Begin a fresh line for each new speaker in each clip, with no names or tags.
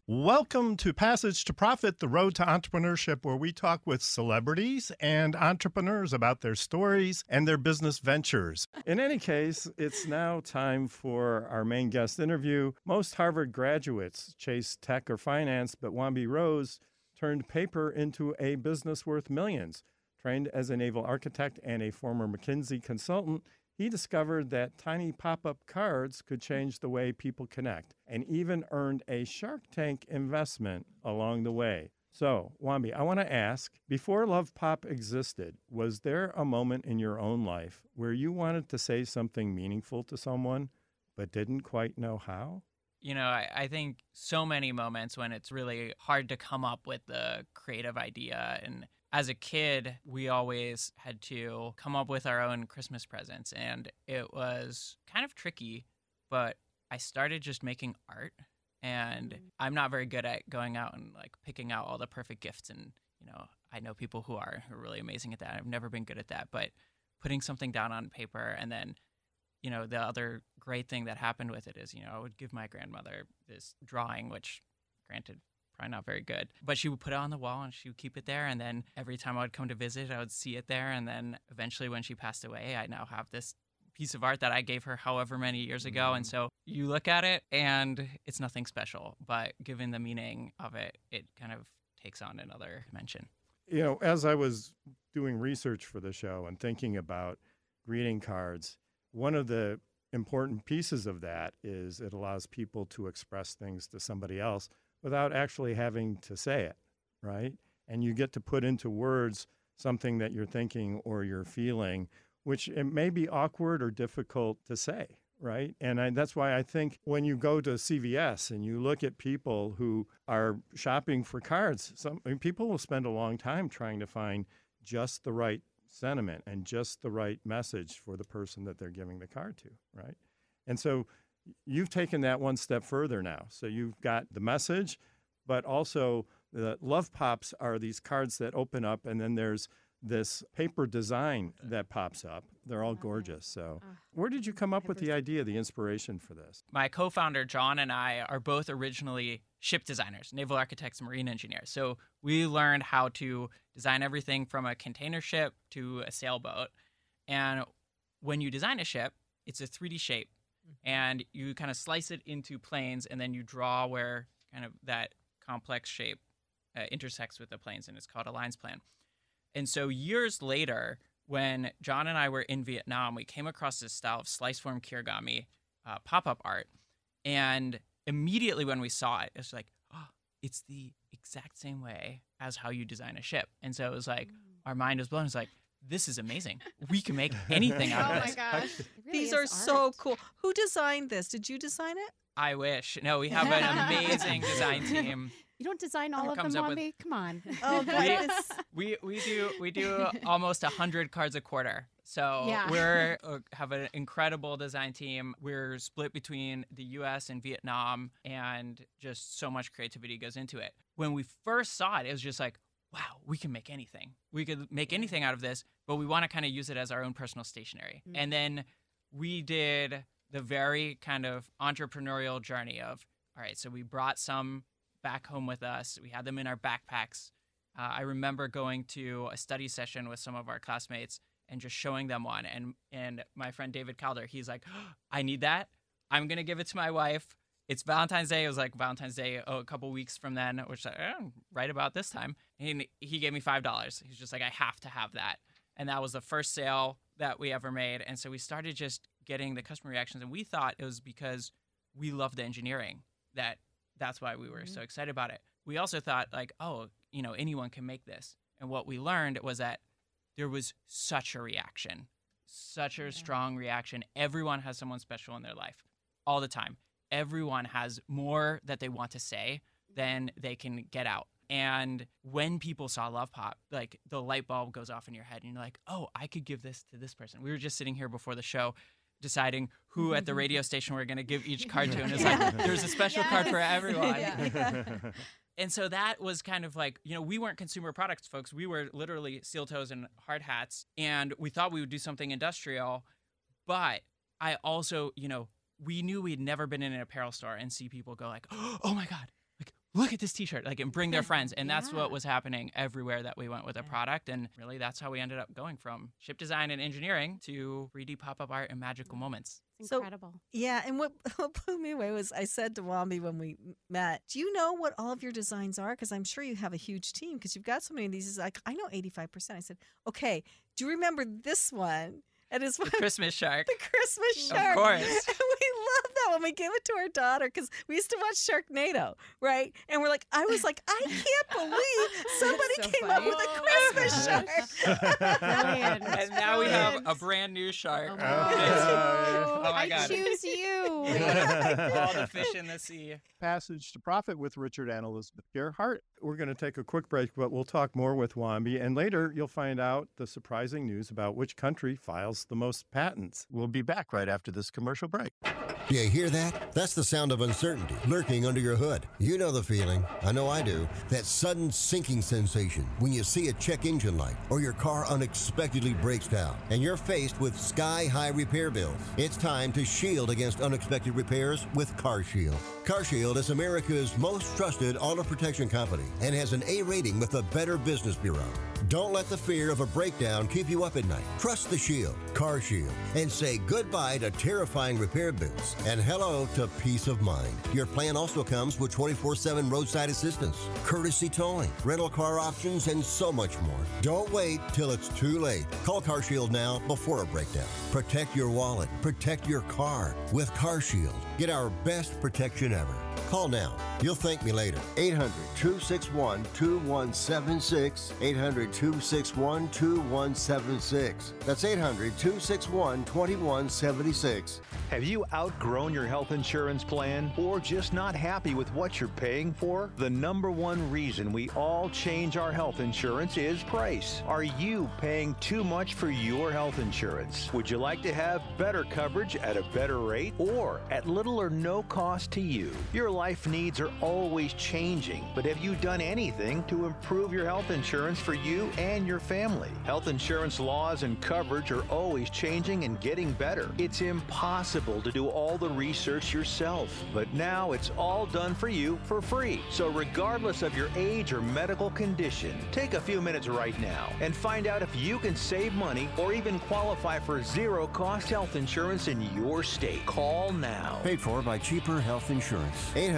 Welcome to Passage to Profit, the road to entrepreneurship, where we talk with celebrities and entrepreneurs about their stories and their business ventures. In any case, it's now time for our main guest interview. Most Harvard graduates chase tech or finance, but Wambi Rose turned paper into a business worth millions. Trained as a naval architect and a former McKinsey consultant, he discovered that tiny pop-up cards could change the way people connect, and even earned a Shark Tank investment along the way. So, Wambi, I want to ask, before Love Pop existed, was there a moment in your own life where you wanted to say something meaningful to someone, but didn't quite know how?
I think so many moments when it's really hard to come up with the creative idea. And as a kid, we always had to come up with our own Christmas presents. And it was kind of tricky, but I started just making art. And I'm not very good at going out and like picking out all the perfect gifts. And, I know people who are really amazing at that. I've never been good at that. But putting something down on paper and then the other great thing that happened with it is, I would give my grandmother this drawing, which granted, probably not very good, but she would put it on the wall and she would keep it there. And then every time I would come to visit, I would see it there. And then eventually when she passed away, I now have this piece of art that I gave her however many years ago. And so you look at it and it's nothing special, but given the meaning of it, it kind of takes on another dimension.
As I was doing research for the show and thinking about greeting cards, one of the important pieces of that is it allows people to express things to somebody else without actually having to say it, right? And you get to put into words something that you're thinking or you're feeling, which it may be awkward or difficult to say, right? And that's why I think when you go to CVS and you look at people who are shopping for cards, people will spend a long time trying to find just the right sentiment and just the right message for the person that they're giving the card to, right? And so you've taken that one step further now. So you've got the message, but also the Love Pops are these cards that open up, and then there's this paper design that pops up. They're all gorgeous. So where did you come up with the idea, the inspiration for this?
My co-founder, John, and I are both originally ship designers, naval architects, marine engineers. So we learned how to design everything from a container ship to a sailboat. And when you design a ship, it's a 3D shape. And you kind of slice it into planes, and then you draw where kind of that complex shape intersects with the planes, and it's called a lines plan. And so years later, when John and I were in Vietnam, we came across this style of slice form kirigami pop-up art. And immediately when we saw it, it's like, oh, it's the exact same way as how you design a ship. And so it was like, our mind was blown. It's like, this is amazing. We can make anything out of this.
Oh my gosh.
These are so cool. Who designed this? Did you design it?
I wish. No, we have an amazing design team.
You don't design all of them, Wambi? Come on.
Oh, goodness.
We do almost 100 cards a quarter. So
Yeah.
we're have an incredible design team. We're split between the U.S. and Vietnam, and just so much creativity goes into it. When we first saw it, it was just like, wow, we can make anything. We could make anything out of this, but we want to kind of use it as our own personal stationery.
Mm.
And then we did the very kind of entrepreneurial journey of, all right, so we brought some back home with us. We had them in our backpacks. I remember going to a study session with some of our classmates and just showing them one. And my friend David Calder, he's like, oh, I need that. I'm going to give it to my wife. It's Valentine's Day. It was like Valentine's Day a couple weeks from then, which right about this time. And he gave me $5. He's just like, I have to have that. And that was the first sale that we ever made. And so we started just getting the customer reactions. And we thought it was because we love the engineering that's why we were so excited about it. We also thought like, oh, anyone can make this. And what we learned was that there was such a reaction, such a strong reaction. Everyone has someone special in their life all the time. Everyone has more that they want to say than they can get out. And when people saw Love Pop, like the light bulb goes off in your head and you're like, oh, I could give this to this person. We were just sitting here before the show deciding who at the radio station we're going to give each card to. And it's like, there's a special card for everyone. And so that was kind of like, we weren't consumer products folks. We were literally steel toes and hard hats. And we thought we would do something industrial. But I also, we knew we'd never been in an apparel store and see people go like, oh my God, like look at this t-shirt, like, and bring their friends. And that's
Yeah.
what was happening everywhere that we went with a product. And really, that's how we ended up going from ship design and engineering to 3D pop-up art and magical moments.
It's
So-
incredible.
Yeah, and what blew me away was I said to Wambi when we met, do you know what all of your designs are? Because I'm sure you have a huge team because you've got so many of these. He's like, I know 85%. I said, okay, do you remember this one? And it's
The Christmas shark.
the Christmas
Of
shark.
course.
And we love that when we gave it to our daughter because we used to watch Sharknado, right? And I was like, I can't believe somebody
So
came up
funny.
with a Christmas shark.
Brilliant.
And now we have
Brilliant.
a brand new shark.
Oh
Oh,
my
I
God.
choose you.
All the fish in the sea.
Passage to Profit with Richard and Elizabeth Gerhart.
We're going to take a quick break, but we'll talk more with Wambi. And later, you'll find out the surprising news about which country files the most patents.
We'll be back right after this commercial break.
Do you hear that? That's the sound of uncertainty lurking under your hood. You know the feeling. I know I do. That sudden sinking sensation when you see a check engine light or your car unexpectedly breaks down and you're faced with sky-high repair bills. It's time to shield against unexpected repairs with CarShield. CarShield is America's most trusted auto protection company and has an A rating with the Better Business Bureau. Don't let the fear of a breakdown keep you up at night. Trust the Shield, CarShield, and say goodbye to terrifying repair bills and hello to peace of mind. Your plan also comes with 24/7 roadside assistance, courtesy towing, rental car options, and so much more. Don't wait till it's too late. Call CarShield now before a breakdown. Protect your wallet. Protect your car with CarShield. Get our best protection ever. Call now. You'll thank me later. 800-261-2176. 800-261-2176. That's 800-261-2176.
Have you outgrown your health insurance plan or just not happy with what you're paying for? The number one reason we all change our health insurance is price. Are you paying too much for your health insurance? Would you like to have better coverage at a better rate or at little or no cost to you? Your life needs are always changing, but have you done anything to improve your health insurance for you and your family? Health insurance laws and coverage are always changing and getting better. It's impossible to do all the research yourself, but now it's all done for you for free. So regardless of your age or medical condition, take a few minutes right now and find out if you can save money or even qualify for zero-cost health insurance in your state. Call now.
Paid for by Cheaper Health Insurance.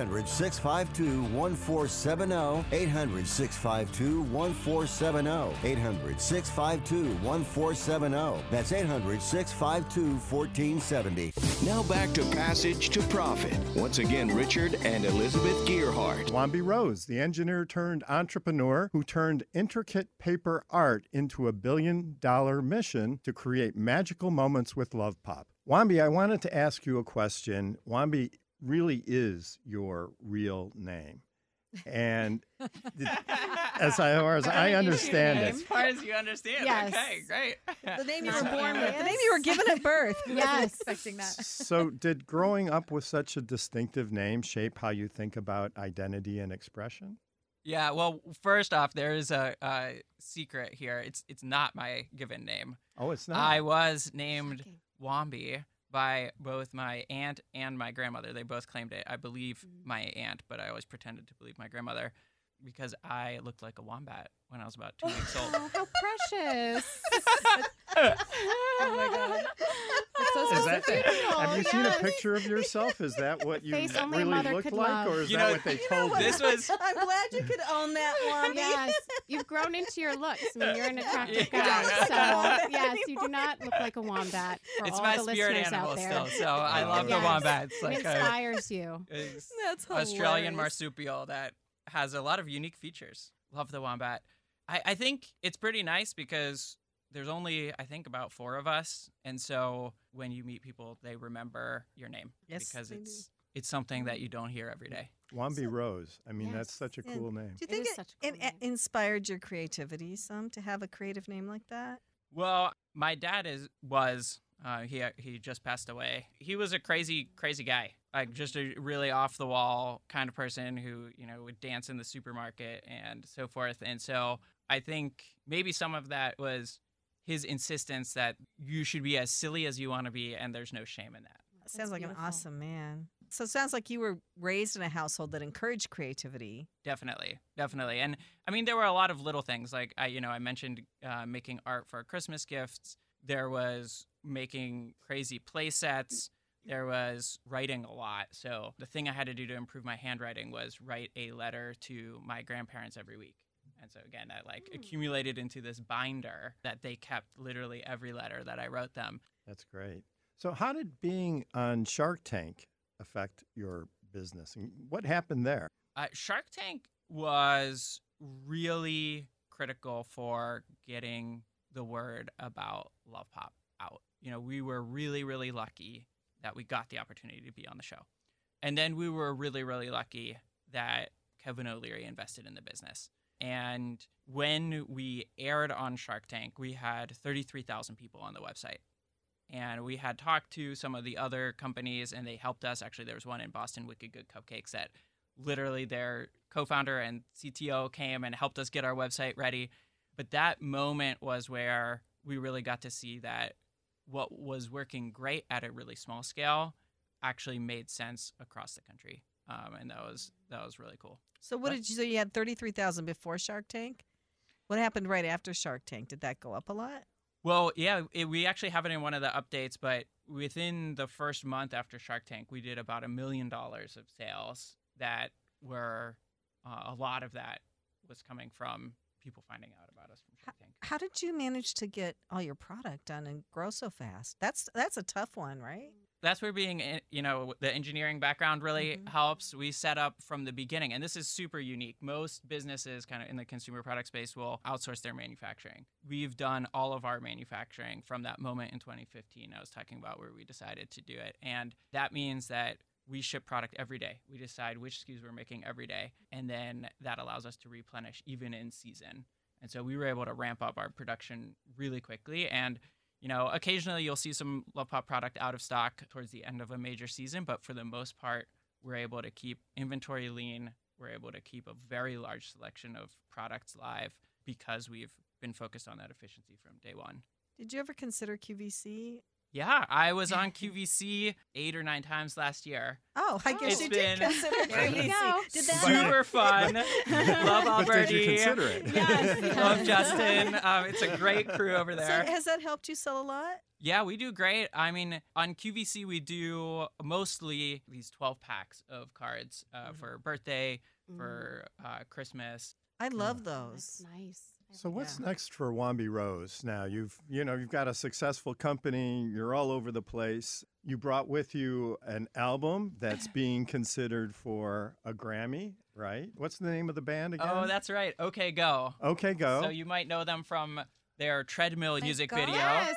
800-652-1470. 800-652-1470. 800-652-1470. That's 800-652-1470.
Now back to Passage to Profit. Once again, Richard and Elizabeth Gearhart.
Wambi Rose, the engineer turned entrepreneur who turned intricate paper art into $1 billion mission to create magical moments with Love Pop. Wambi, I wanted to ask you a question. Wambi really is your real name. And as far as I understand it,
As far as you understand.
Yes.
Okay, great.
The name you
Not
were born with, the
Alias.
name you were given at birth.
Yes.
Expecting that.
so did growing up with such a distinctive name shape how you think about identity and expression?
Yeah, well, first off, there is a secret here. It's not my given name.
Oh, it's not.
I was named
Shocking.
Wambi by both my aunt and my grandmother. They both claimed it. I believe my aunt, but I always pretended to believe my grandmother because I looked like a wombat when I was about 2 weeks old.
Oh, how precious.
Oh my god. That's so
Is that,
specific.
have you seen a
Yes.
picture of yourself? Is that what you
Face only a
really
mother
looked
could
like,
love.
or is
You
that
know,
what they
You know
told
what?
you?
This was
I'm glad you could own that, Wambi.
Yes, you've grown into your looks. I mean, you're an attractive
Yeah.
guy. So, yes, you do not look like a wombat for
it's
all
my
the
spirit
listeners
animal
out there.
still. So I love
Yes.
the wombats.
It
Like
inspires you.
it's
That's
Australian
hilarious.
marsupial that has a lot of unique features. Love the wombat. I think it's pretty nice because there's only, I think, about 4 of us. And so when you meet people, they remember your name
Yes,
because
they
it's something that you don't hear every day.
Wambi Rose. I mean, that's
Yes.
such a
And
cool name.
Do you
It
think
is such a cool name.
inspired your creativity some to have a creative name like that?
Well, my dad he just passed away. He was a crazy guy, like just a really off the wall kind of person who, would dance in the supermarket and so forth. And so I think maybe some of that was his insistence that you should be as silly as you want to be and there's no shame in that.
Sounds like
beautiful.
an awesome man. So it sounds like you were raised in a household that encouraged creativity.
Definitely. And I mean, there were a lot of little things like I mentioned making art for Christmas gifts. There was making crazy play sets. There was writing a lot. So the thing I had to do to improve my handwriting was write a letter to my grandparents every week. And so again, I accumulated into this binder that they kept literally every letter that I wrote them.
That's great. So how did being on Shark Tank affect your business? And what happened there?
Shark Tank was really critical for getting the word about Love Pop out. We were really, really lucky that we got the opportunity to be on the show. And then we were really, really lucky that Kevin O'Leary invested in the business. And when we aired on Shark Tank, we had 33,000 people on the website. And we had talked to some of the other companies, and they helped us. Actually, there was one in Boston, Wicked Good Cupcakes, that literally their co-founder and CTO came and helped us get our website ready. But that moment was where we really got to see that what was working great at a really small scale actually made sense across the country. And that was really cool.
So so you had 33,000 before Shark Tank? What happened right after Shark Tank? Did that go up a lot?
Well, yeah, we actually have it in one of the updates, but within the first month after Shark Tank, we did about $1 million of sales that were, a lot of that was coming from people finding out about us from Shark Tank.
How did you manage to get all your product done and grow so fast? That's a tough one, right?
That's where being, the engineering background really helps. We set up from the beginning, and this is super unique. Most businesses kind of in the consumer product space will outsource their manufacturing. We've done all of our manufacturing from that moment in 2015 I was talking about where we decided to do it. And that means that we ship product every day. We decide which SKUs we're making every day, and then that allows us to replenish even in season. And so we were able to ramp up our production really quickly. And occasionally you'll see some Love Pop product out of stock towards the end of a major season, but for the most part, we're able to keep inventory lean. We're able to keep a very large selection of products live because we've been focused on that efficiency from day one.
Did you ever consider QVC?
Yeah, I was on QVC 8 or 9 times last year.
Oh, I guess you did consider QVC.
Did
that
super fun. Love Alberti.
Did you consider it?
Yes.
Love Justin. It's a great crew over there.
So has that helped you sell a lot?
Yeah, we do great. I mean, on QVC, we do mostly these 12 packs of cards for birthday, for Christmas.
I love those.
That's nice.
So what's next for Wambi Rose now? You've got a successful company. You're all over the place. You brought with you an album that's being considered for a Grammy, right? What's the name of the band again?
Oh, that's right. OK Go.
OK Go.
So you might know them from their Treadmill music video.
Yes.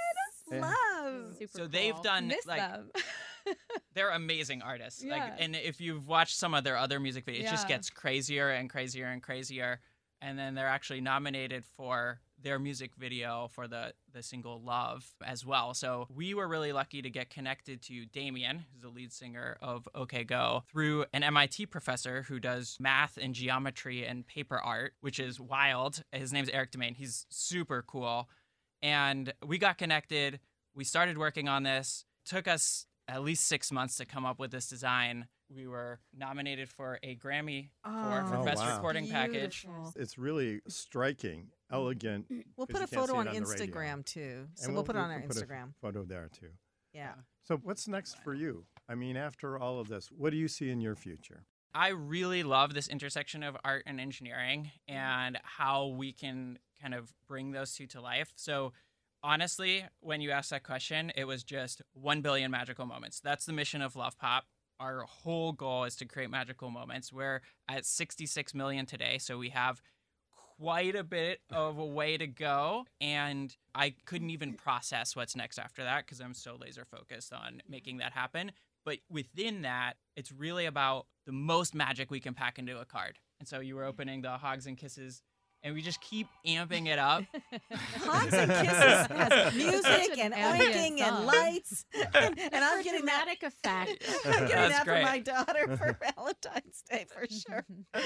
Love.
Super
So they've
cool.
done
Miss
like
them.
they're amazing artists.
Yeah.
And if you've watched some of their other music videos, it just
Yeah.
gets crazier and crazier and crazier. And then they're actually nominated for their music video for the single Love as well. So we were really lucky to get connected to Damien, who's the lead singer of OK Go, through an MIT professor who does math and geometry and paper art, which is wild. His name's Eric Demain. He's super cool. And we got connected. We started working on this. Took us at least 6 months to come up with this design. We were nominated for a Grammy for Best
wow.
Recording Package.
Beautiful.
It's really striking, elegant.
We'll
'cause
put
you
a
can't see
put
it
on
on the radio.
Instagram too. So
And
we'll put it on
we
our
can put a
Instagram.
photo there too.
Yeah.
So what's next for you? I mean, after all of this, what do you see in your future?
I really love this intersection of art and engineering and how we can kind of bring those two to life. So honestly, when you asked that question, it was just 1 billion magical moments. That's the mission of Love Pop. Our whole goal is to create magical moments. We're at 66 million today, so we have quite a bit of a way to go. And I couldn't even process what's next after that because I'm so laser focused on making that happen. But within that, it's really about the most magic we can pack into a card. And so you were opening the Hogs and Kisses, and we just keep amping it up.
Hogs and Kisses has music and
ambient
oinking
song.
and lights. And I'm
For
getting that.
dramatic effect.
I'm getting
That's
that
great.
for my daughter for Valentine's Day for sure.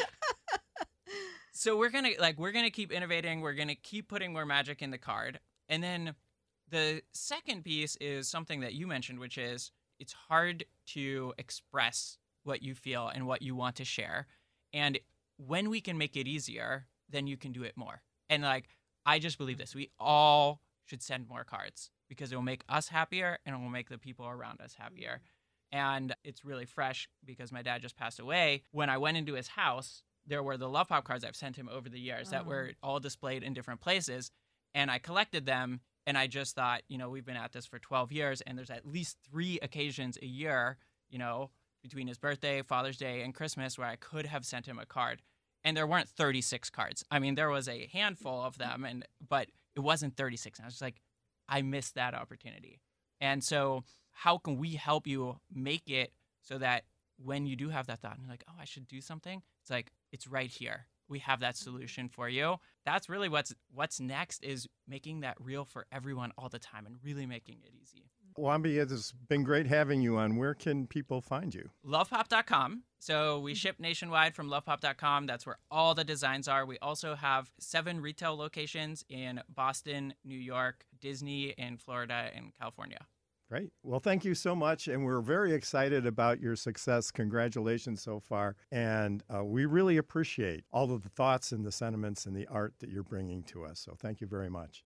So we're gonna keep innovating. We're gonna keep putting more magic in the card. And then the second piece is something that you mentioned, which is it's hard to express what you feel and what you want to share. And when we can make it easier, then you can do it more. And like, I just believe this. We all should send more cards because it will make us happier and it will make the people around us happier. And it's really fresh because my dad just passed away. When I went into his house, there were the Love Pop cards I've sent him over the years that were all displayed in different places. And I collected them. And I just thought, we've been at this for 12 years and there's at least 3 occasions a year, between his birthday, Father's Day, and Christmas where I could have sent him a card. And there weren't 36 cards. I mean, there was a handful of them, but it wasn't 36. And I was just like, I missed that opportunity. And so how can we help you make it so that when you do have that thought and you're like, oh, I should do something, it's like, it's right here. We have that solution for you. That's really what's next, is making that real for everyone all the time and really making it easy.
Wambi, it has been great having you on. Where can people find you?
Lovepop.com. So we ship nationwide from lovepop.com. That's where all the designs are. We also have 7 retail locations in Boston, New York, Disney, in Florida, and California.
Great. Well, thank you so much. And we're very excited about your success. Congratulations so far. And we really appreciate all of the thoughts and the sentiments and the art that you're bringing to us. So thank you very much.